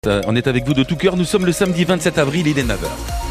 On est avec vous de tout cœur, nous sommes le samedi 27 avril, il est 9h.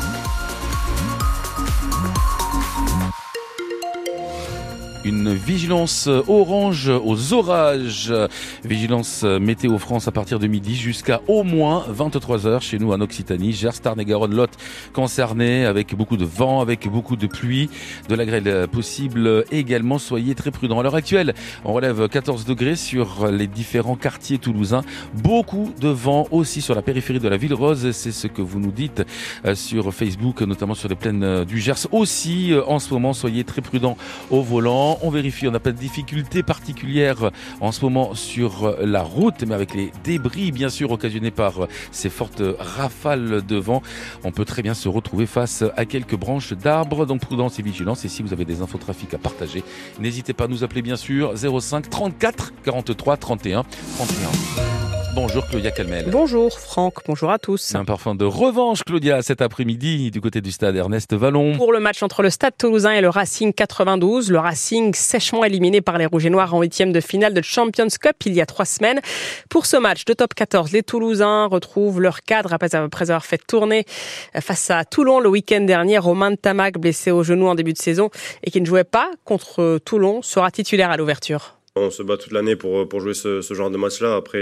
Une vigilance orange aux orages. Vigilance météo France à partir de midi jusqu'à au moins 23h chez nous en Occitanie. Gers, Tarn-et-Garonne, Lot concernés avec beaucoup de vent, avec beaucoup de pluie, de la grêle possible également. Soyez très prudents. À l'heure actuelle, on relève 14 degrés sur les différents quartiers toulousains. Beaucoup de vent aussi sur la périphérie de la ville rose. C'est ce que vous nous dites sur Facebook, notamment sur les plaines du Gers. Aussi, en ce moment, soyez très prudents au volant. On vérifie, on n'a pas de difficultés particulières en ce moment sur la route, mais avec les débris bien sûr occasionnés par ces fortes rafales de vent, on peut très bien se retrouver face à quelques branches d'arbres. Donc prudence et vigilance, et si vous avez des infos trafic à partager, n'hésitez pas à nous appeler bien sûr 05 34 43 31 31. Bonjour Claudia Calmel. Bonjour Franck, bonjour à tous. Un parfum de revanche Claudia cet après-midi du côté du stade Ernest Vallon. Pour le match entre le Stade Toulousain et le Racing 92, le Racing sèchement éliminé par les Rouges et Noirs en 8e de finale de Champions Cup il y a 3 semaines. Pour ce match de top 14, les Toulousains retrouvent leur cadre après avoir fait tourner face à Toulon le week-end dernier. Romain Tamac, blessé au genou en début de saison et qui ne jouait pas contre Toulon, sera titulaire à l'ouverture. On se bat toute l'année pour jouer ce genre de match-là. Après,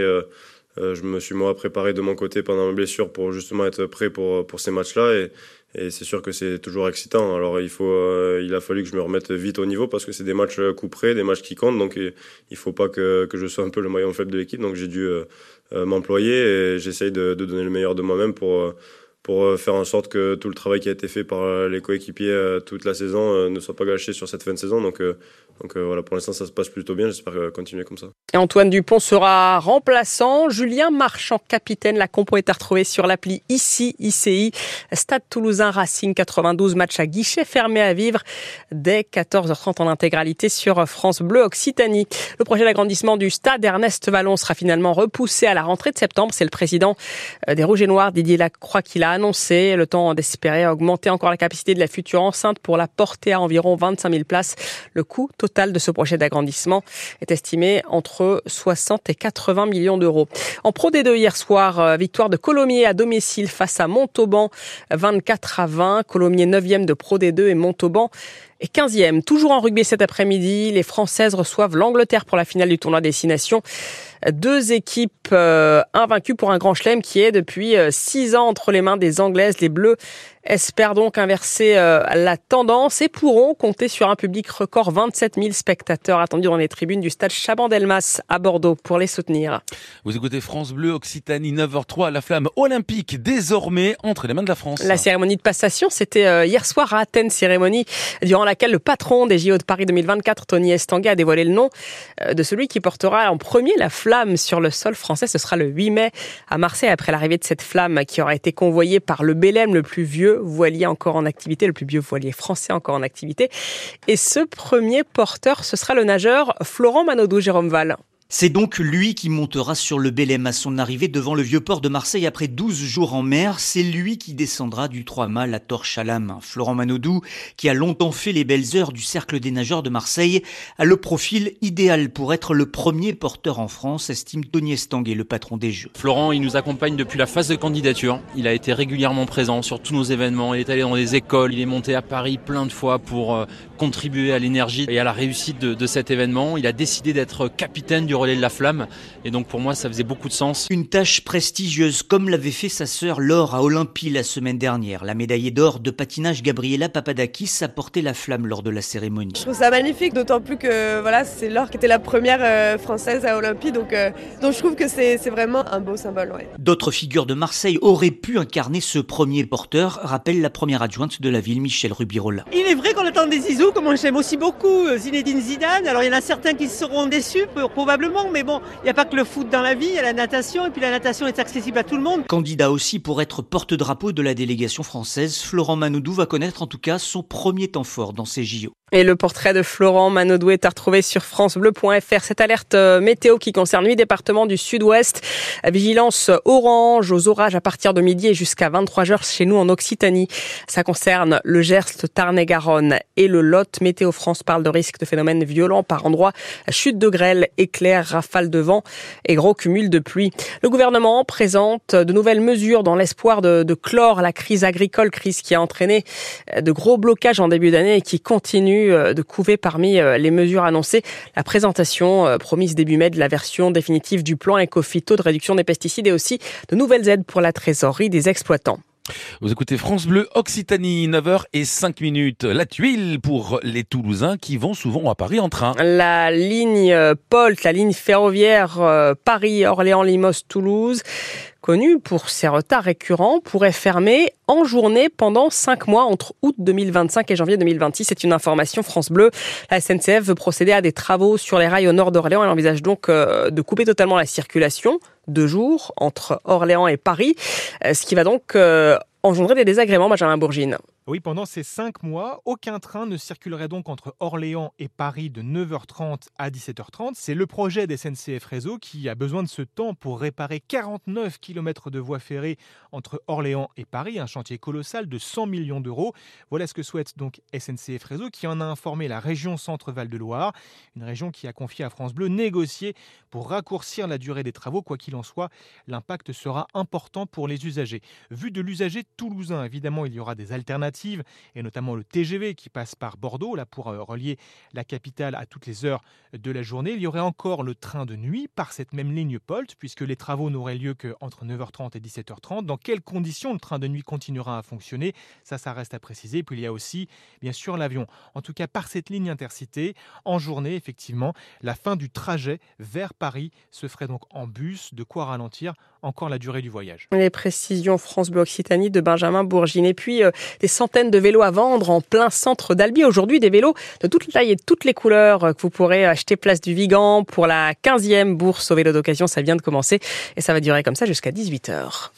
je me suis moi préparé de mon côté pendant ma blessure pour justement être prêt pour ces matchs-là. Et c'est sûr que c'est toujours excitant. Alors il a fallu que je me remette vite au niveau parce que c'est des matchs coup près, des matchs qui comptent. Donc il faut pas que je sois un peu le maillon faible de l'équipe. Donc j'ai dû m'employer et j'essaye de donner le meilleur de moi-même pour faire en sorte que tout le travail qui a été fait par les coéquipiers toute la saison ne soit pas gâché sur cette fin de saison. Donc voilà, pour l'instant ça se passe plutôt bien, j'espère continuer comme ça. Et Antoine Dupont sera remplaçant. Julien Marchand, capitaine. La compo est à retrouver sur l'appli ICI. Stade Toulousain Racing 92, match à guichet fermé à vivre dès 14h30 en intégralité sur France Bleu Occitanie. Le projet d'agrandissement du stade Ernest Vallon sera finalement repoussé à la rentrée de septembre. C'est le président des Rouges et Noirs, Didier Lacroix, qui l'a annoncé. Le temps d'espérer augmenter encore la capacité de la future enceinte pour la porter à environ 25 000 places. Le coût total de ce projet d'agrandissement est estimé entre 60 et 80 millions d'euros. En Pro D2 hier soir, victoire de Colomiers à domicile face à Montauban, 24-20. Colomiers 9e de Pro D2 et Montauban et 15e. Toujours en rugby cet après-midi, les Françaises reçoivent l'Angleterre pour la finale du tournoi Destination. 2 équipes invaincues pour un grand chelem qui est depuis 6 ans entre les mains des Anglaises. Les Bleus espèrent donc inverser la tendance et pourront compter sur un public record, 27 000 spectateurs attendus dans les tribunes du stade Chaban-Delmas à Bordeaux pour les soutenir. Vous écoutez France Bleu Occitanie, 9h03, la flamme olympique désormais entre les mains de la France. La cérémonie de passation, c'était hier soir à Athènes, cérémonie durant laquelle le patron des JO de Paris 2024, Tony Estanguet, a dévoilé le nom de celui qui portera en premier la flamme sur le sol français. Ce sera le 8 mai à Marseille, après l'arrivée de cette flamme qui aura été convoyée par le Belém, le plus vieux voilier encore en activité, le plus vieux voilier français encore en activité. Et ce premier porteur, ce sera le nageur Florent Manodou, Jérôme Val. C'est donc lui qui montera sur le Belém à son arrivée devant le Vieux-Port de Marseille après 12 jours en mer. C'est lui qui descendra du 3-mâts la torche à la main. Florent Manodou, qui a longtemps fait les belles heures du Cercle des nageurs de Marseille, a le profil idéal pour être le premier porteur en France, estime Tony Estanguet, le patron des Jeux. Florent, il nous accompagne depuis la phase de candidature. Il a été régulièrement présent sur tous nos événements. Il est allé dans les écoles, il est monté à Paris plein de fois pour contribuer à l'énergie et à la réussite de cet événement. Il a décidé d'être capitaine du relais de la flamme et donc pour moi ça faisait beaucoup de sens. Une tâche prestigieuse comme l'avait fait sa sœur Laure à Olympie la semaine dernière. La médaillée d'or de patinage Gabriela Papadakis a porté la flamme lors de la cérémonie. Je trouve ça magnifique, d'autant plus que voilà, c'est Laure qui était la première française à Olympie, donc je trouve que c'est vraiment un beau symbole. Ouais. D'autres figures de Marseille auraient pu incarner ce premier porteur, rappelle la première adjointe de la ville, Michel Rubirola. Il est vrai qu'on attend des Zizou, comme j'aime aussi beaucoup Zinedine Zidane. Alors il y en a certains qui seront déçus, probablement, mais bon, il n'y a pas que le foot dans la vie, il y a la natation, et puis la natation est accessible à tout le monde. Candidat aussi pour être porte-drapeau de la délégation française, Florent Manodou va connaître en tout cas son premier temps fort dans ces JO. Et le portrait de Florent Manodou est à retrouver sur francebleu.fr. Cette alerte météo qui concerne 8 départements du sud-ouest. Vigilance orange aux orages à partir de midi et jusqu'à 23h chez nous en Occitanie. Ça concerne le Gers, le Tarn-et-Garonne et le Lot. Météo France parle de risques de phénomènes violents par endroits. Chute de grêle, éclairs, rafales de vent et gros cumul de pluie. Le gouvernement présente de nouvelles mesures dans l'espoir de clore la crise agricole, crise qui a entraîné de gros blocages en début d'année et qui continue de couver parmi les mesures annoncées. La présentation promise début mai de la version définitive du plan Éco-Phyto de réduction des pesticides et aussi de nouvelles aides pour la trésorerie des exploitants. Vous écoutez France Bleu Occitanie, 9h05. La tuile pour les Toulousains qui vont souvent à Paris en train. La ligne POLT, la ligne ferroviaire Paris-Orléans-Limoges-Toulouse, connue pour ses retards récurrents, pourrait fermer en journée pendant 5 mois entre août 2025 et janvier 2026. C'est une information France Bleu. La SNCF veut procéder à des travaux sur les rails au nord d'Orléans. Elle envisage donc de couper totalement la circulation 2 jours entre Orléans et Paris, ce qui va donc engendrer des désagréments, Benjamin Bourgine. Oui, pendant ces 5 mois, aucun train ne circulerait donc entre Orléans et Paris de 9h30 à 17h30. C'est le projet des SNCF Réseau qui a besoin de ce temps pour réparer 49 km de voies ferrées entre Orléans et Paris, un chantier colossal de 100 millions d'euros. Voilà ce que souhaite donc SNCF Réseau qui en a informé la région Centre-Val de Loire, une région qui a confié à France Bleu négocier pour raccourcir la durée des travaux. Quoi qu'il en soit, l'impact sera important pour les usagers. Vu de l'usager toulousain, évidemment, il y aura des alternatives et notamment le TGV qui passe par Bordeaux là pour relier la capitale à toutes les heures de la journée. Il y aurait encore le train de nuit par cette même ligne POLT puisque les travaux n'auraient lieu qu'entre 9h30 et 17h30. Dans quelles conditions le train de nuit continuera à fonctionner ? Ça reste à préciser. Puis il y a aussi bien sûr l'avion. En tout cas par cette ligne intercité, en journée effectivement, la fin du trajet vers Paris se ferait donc en bus, de quoi ralentir encore la durée du voyage. Les précisions France Bleu Occitanie de Benjamin Bourgine. Et puis des centaines de vélos à vendre en plein centre d'Albi. Aujourd'hui, des vélos de toutes tailles et de toutes les couleurs que vous pourrez acheter place du Vigan pour la 15e bourse au vélo d'occasion. Ça vient de commencer et ça va durer comme ça jusqu'à 18h.